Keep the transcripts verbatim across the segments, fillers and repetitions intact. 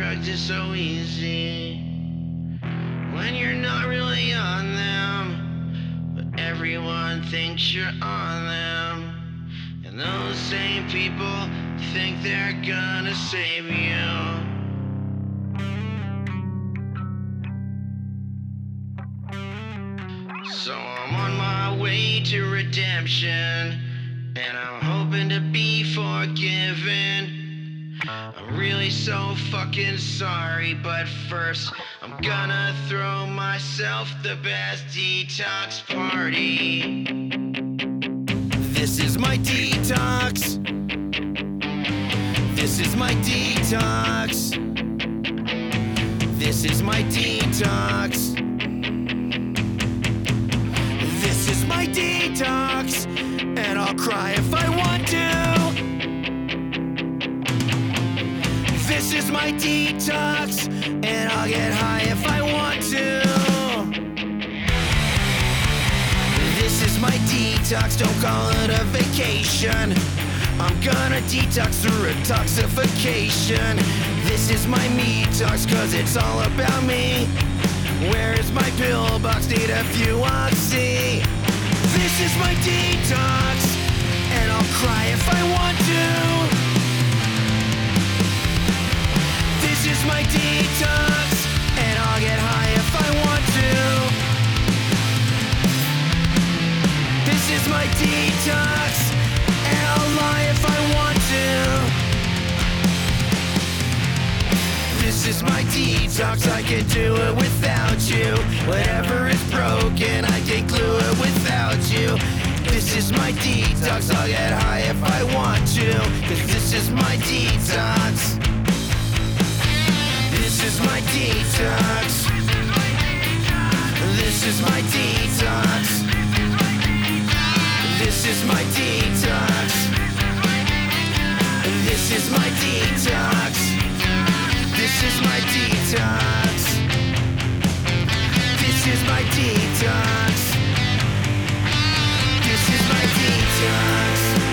drugs is so easy when you're not really on them, but everyone thinks you're on them. And those same people think they're gonna save you. So I'm on my way to redemption, and I'm hoping to be forgiven. I'm really so fucking sorry, but first I'm gonna throw myself the best detox party. This is my detox. This is my detox. This is my detox. This is my detox, and I'll cry if I want to. This is my detox, and I'll get high if I want to. This is my detox, don't call it a vacation. I'm gonna detox through detoxification. This is my me-tox, cause it's all about me. Where is my pill box? Need a few oxy. This is my detox, and I'll cry if I want to. This is my detox, and I'll get high if I want to. This is my detox, and I'll lie if I want to. This is my detox, I can do it without you. Whatever is broken, I can glue it without you. This is my detox, I'll get high if I want to. Cause this is my detox. This is my detox. This is my detox. This is my detox. This is my detox. This is my detox. This is my detox. This is my detox.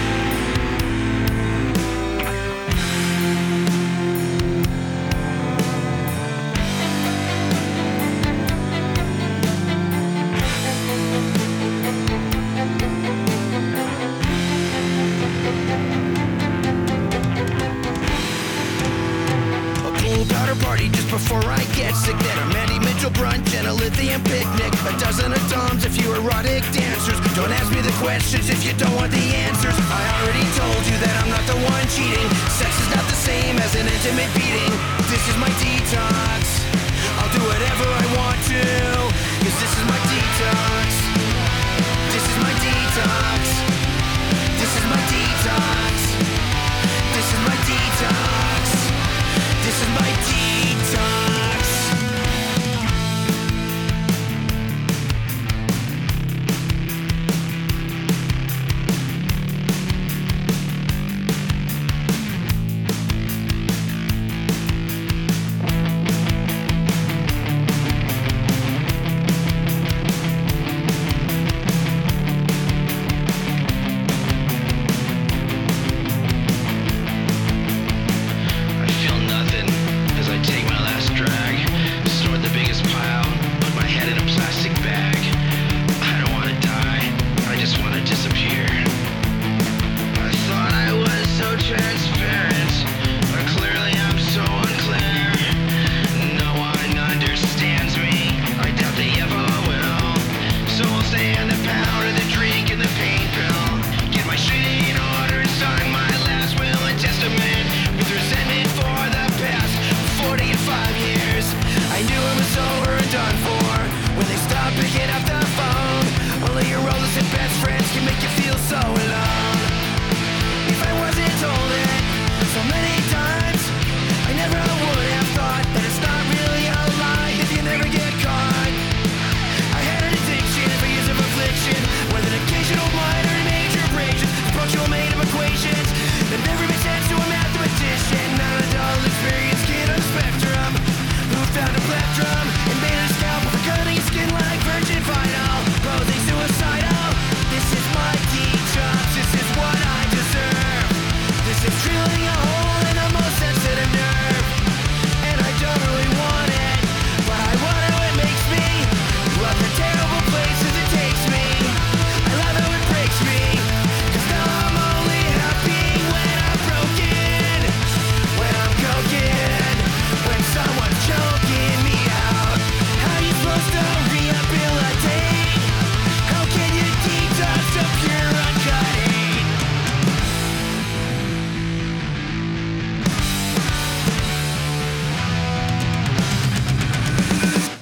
Party just before I get sick. Then a Mandy Mitchell brunch and a lithium picnic. A dozen of doms, a few erotic dancers. Don't ask me the questions if you don't want the answers. I already told you that I'm not the one cheating. Sex is not the same as an intimate beating. This is my detox. I'll do whatever I want to, cause this is my detox. This is my detox. This is my detox. This is my detox. This is my detox.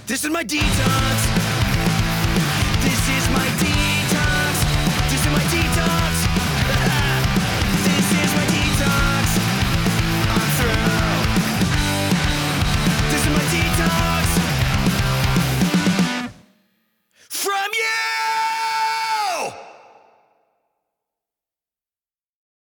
This is my detox. This is my detox. This is my detox. This is my detox. I'm through. This is my detox.